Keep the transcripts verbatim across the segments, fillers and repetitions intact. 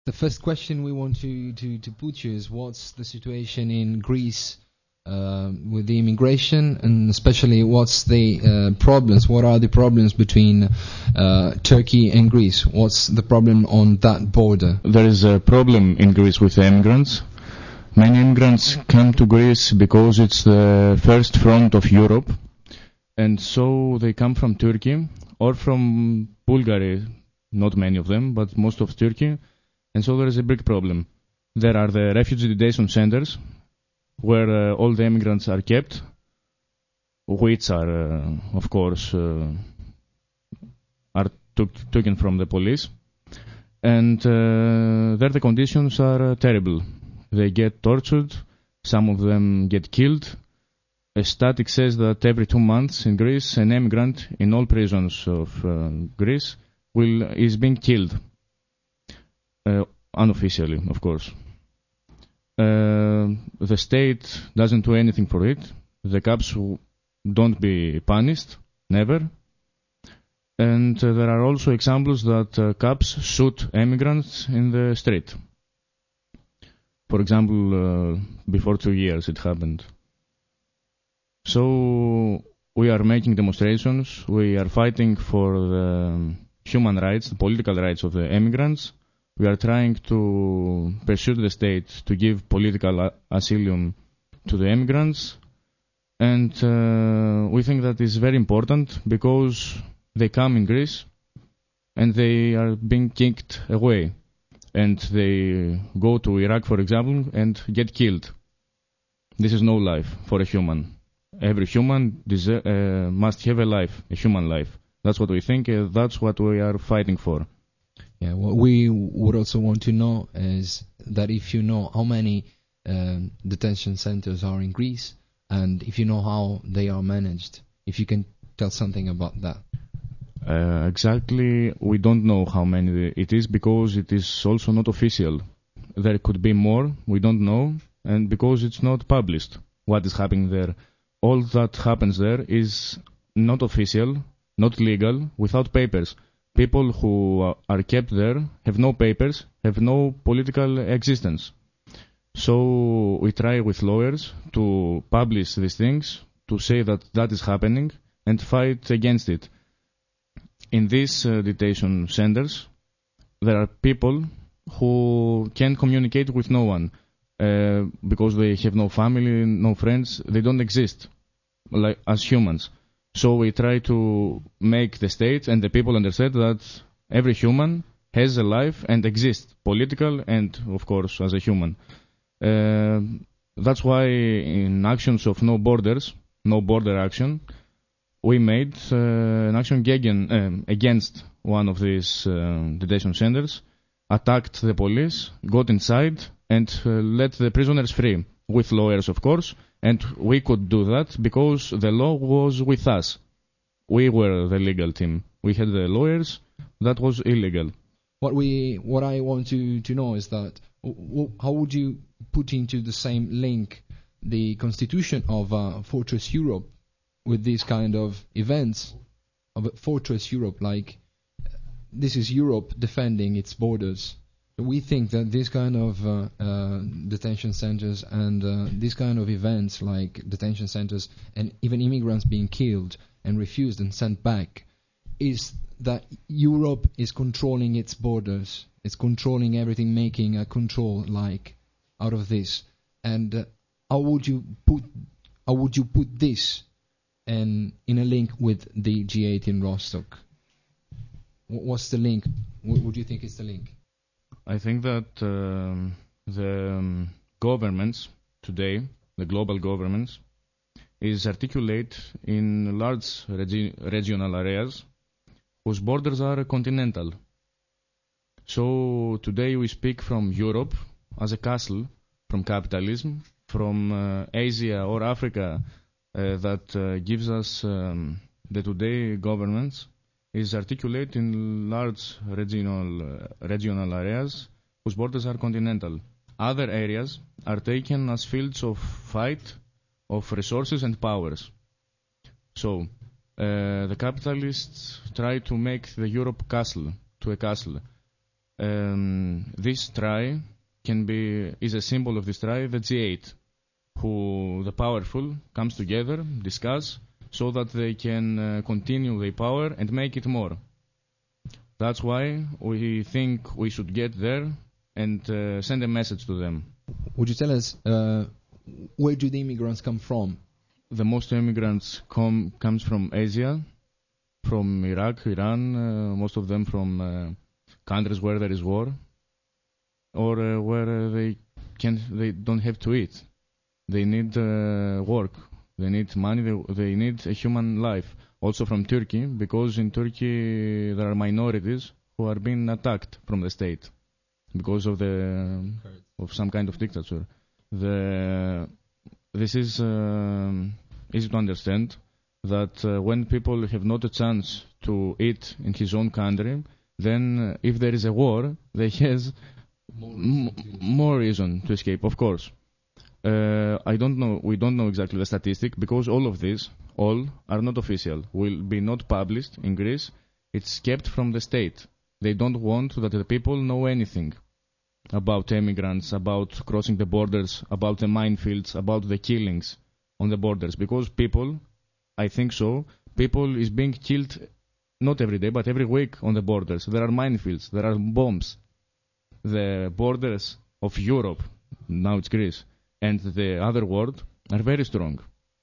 The first question we want to, to, to put you is what's the situation in Greece uh, with the immigration, and especially what's the uh, problems, what are the problems between uh, Turkey and Greece? What's the problem on that border? There is a problem in Greece with the immigrants. Many immigrants come to Greece because it's the first front of Europe, and so they come from Turkey or from Bulgaria, not many of them, but most of Turkey. And so there is a big problem. There are the refugee detention centers where uh, all the immigrants are kept, which are, uh, of course, uh, are took, taken from the police. And uh, there the conditions are uh, terrible. They get tortured, some of them get killed. A static says that every two months in Greece, an immigrant in all prisons of uh, Greece will is being killed. Uh, unofficially, of course. Uh, the state doesn't do anything for it. The cops don't be punished, never. And uh, there are also examples that uh, cops shoot immigrants in the street. For example, uh, before two years it happened. So we are making demonstrations. We are fighting for the human rights, the political rights of the immigrants. We are trying to pursue the state to give political asylum to the immigrants. And uh, we think that is very important because they come in Greece and they are being kicked away. And they go to Iraq, for example, and get killed. This is no life for a human. Every human deserve, uh, must have a life, a human life. That's what we think, uh, that's what we are fighting for. Yeah, what we would also want to know is that if you know how many um, detention centers are in Greece, and if you know how they are managed, if you can tell something about that. Uh, exactly, we don't know how many it is because it is also not official. There could be more, we don't know, and because it's not published what is happening there. All that happens there is not official, not legal, without papers. People who are kept there have no papers, have no political existence. So we try with lawyers to publish these things, to say that that is happening, and fight against it. In these uh, detention centers, there are people who can't communicate with no one uh, because they have no family, no friends, they don't exist like as humans. So we try to make the state and the people understand that every human has a life and exists, political and, of course, as a human. Uh, that's why in actions of no borders, no border action, we made uh, an action gegen, um, against one of these uh, detention centers, attacked the police, got inside, and uh, let the prisoners free, with lawyers, of course. And we could do that because the law was with us. We were the legal team. We had the lawyers. That was illegal. What we, what I want to, to know is that w- how would you put into the same link the constitution of uh, Fortress Europe with these kind of events of a Fortress Europe? Like, this is Europe defending its borders. We think that this kind of uh, uh, detention centers and uh, these kind of events like detention centers and even immigrants being killed and refused and sent back is that Europe is controlling its borders. It's controlling everything, making a control like out of this. And uh, how would you put how would you put this in, in a link with the G eight in Rostock? What's the link? What would you think is the link? I think that um, the um, governments today, the global governments, is articulate in large regi- regional areas whose borders are continental. So today we speak from Europe as a castle, from capitalism, from uh, Asia or Africa uh, that uh, gives us um, the today governments, is articulate in large regional uh, regional areas whose borders are continental. Other areas are taken as fields of fight of resources and powers. So uh, the capitalists try to make the Europe castle, to a castle. Um, this try can be is a symbol of this try, the G eight, who the powerful comes together, discuss, so that they can uh, continue their power and make it more. That's why we think we should get there and uh, send a message to them. Would you tell us uh, where do the immigrants come from? The most immigrants come comes from Asia, from Iraq, Iran, uh, most of them from uh, countries where there is war, or uh, where uh, they can they don't have to eat. They need uh, work. They need money. They, they need a human life. Also from Turkey, because in Turkey there are minorities who are being attacked from the state because of the of some kind of dictature. The this is uh, easy to understand that uh, when people have not a chance to eat in his own country, then uh, if there is a war, they has More m- more reason to escape. Of course. Uh, I don't know. We don't know exactly the statistic because all of these, all are not official. Will be not published in Greece. It's kept from the state. They don't want that the people know anything about immigrants, about crossing the borders, about the minefields, about the killings on the borders. Because people, I think so, people is being killed not every day, but every week on the borders. There are minefields. There are bombs. The borders of Europe, now it's Greece, and the other world are very strong.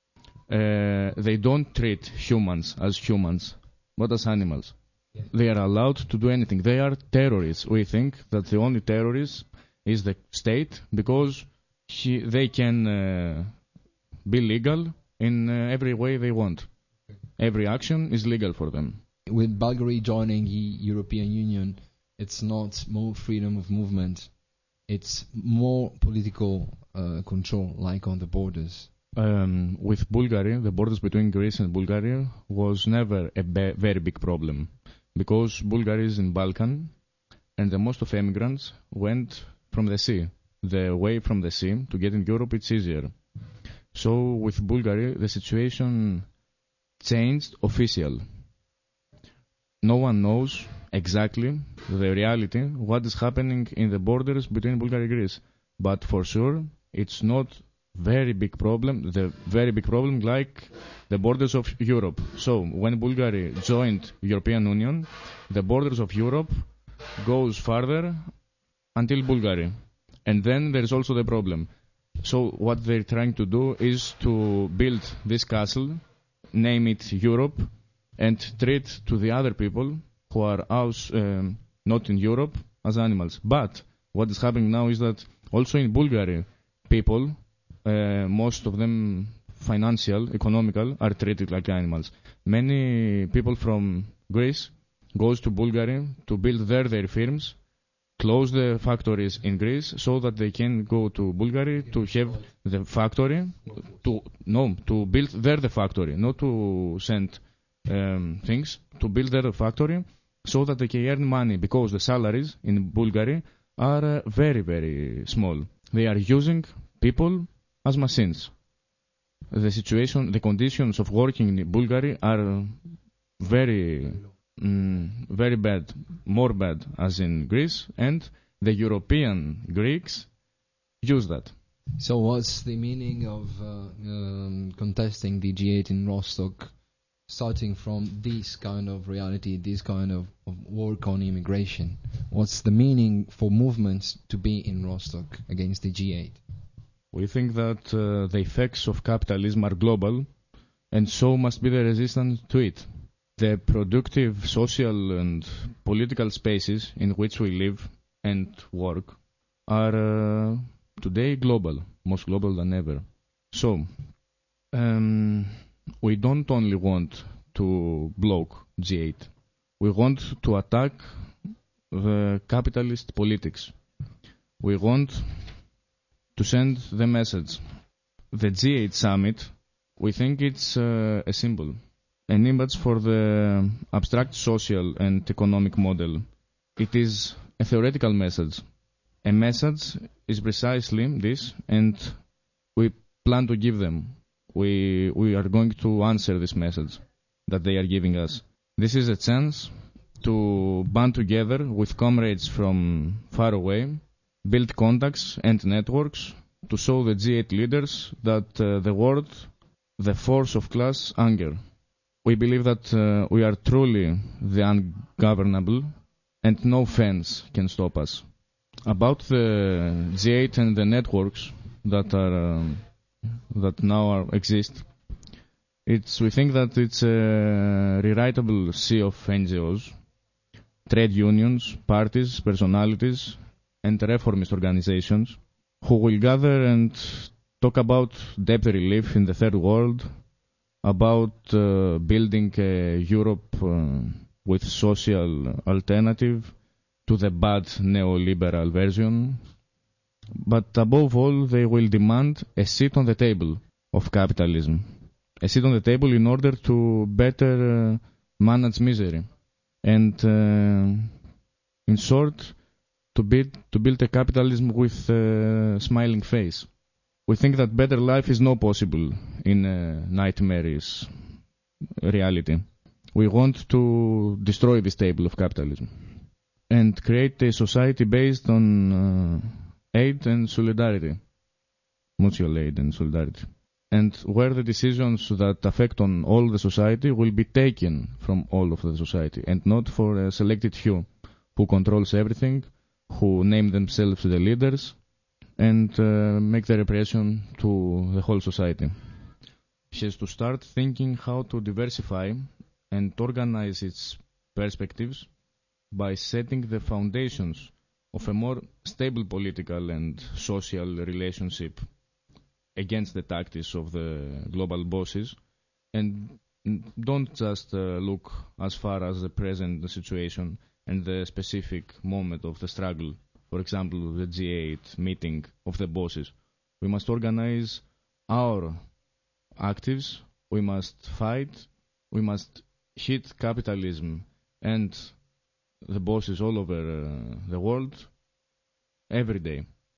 Uh, they don't treat humans as humans, but as animals. Yeah. They are allowed to do anything. They are terrorists. We think that the only terrorist is the state because he, they can uh, be legal in uh, every way they want. Every action is legal for them. With Bulgaria joining the European Union, it's not more freedom of movement. It's more political uh, control, like on the borders. Um, with Bulgaria, the borders between Greece and Bulgaria was never a be- very big problem because Bulgaria is in Balkan and the most of immigrants went from the sea. The way from the sea to get in Europe, it's easier. So with Bulgaria, the situation changed official. No one knows exactly the reality, what is happening in the borders between Bulgaria and Greece. But for sure, it's not very big problem, the very big problem like the borders of Europe. So when Bulgaria joined European Union, the borders of Europe goes further until Bulgaria. And then there is also the problem. So what they're trying to do is to build this castle, name it Europe, and treat to the other people who are aus, um, not in Europe as animals. But what is happening now is that also in Bulgaria, people, uh, most of them financial, economical, are treated like animals. Many people from Greece goes to Bulgaria to build there their firms, close the factories in Greece so that they can go to Bulgaria to have the factory, to no, to build there the factory, not to send um, things, to build there the factory so that they can earn money because the salaries in Bulgaria are uh, very, very small. They are using people as machines. The situation, the conditions of working in Bulgaria are very, mm, very bad, more bad as in Greece, and the European Greeks use that. So what's the meaning of uh, um, contesting the G eight in Rostock, starting from this kind of reality, this kind of, of work on immigration? What's the meaning for movements to be in Rostock against the G eight? We think that uh, the effects of capitalism are global, and so must be the resistance to it. The productive social and political spaces in which we live and work are uh, today global, most global than ever. So, um, we don't only want to block G eight. We want to attack the capitalist politics. We want to send the message. The G eight summit, we think it's uh, a symbol, an image for the abstract social and economic model. It is a theoretical message. A message is precisely this, and we plan to give them. We we are going to answer this message that they are giving us. This is a chance to band together with comrades from far away, build contacts and networks to show the G eight leaders that uh, the world, the force of class anger. We believe that uh, we are truly the ungovernable and no fence can stop us. About the G eight and the networks that are um, that now are, exist, it's we think that it's a rewritable sea of N G Os, trade unions, parties, personalities, and reformist organizations who will gather and talk about debt relief in the third world, about uh, building a Europe uh, with social alternative to the bad neoliberal version. But above all, they will demand a seat on the table of capitalism. A seat on the table in order to better uh, manage misery. And uh, in short, to build, to build a capitalism with a smiling face. We think that better life is not possible in a nightmarish reality. We want to destroy this table of capitalism and create a society based on uh, aid and solidarity, mutual aid and solidarity, and where the decisions that affect on all the society will be taken from all of the society and not for a selected few who controls everything, who name themselves the leaders, and uh, make the repression to the whole society. She has to start thinking how to diversify and organize its perspectives by setting the foundations of a more stable political and social relationship against the tactics of the global bosses, and don't just uh, look as far as the present situation and the specific moment of the struggle. For example, the G eight meeting of the bosses. We must organize our actives, we must fight, we must hit capitalism and the bosses all over uh, the world every day.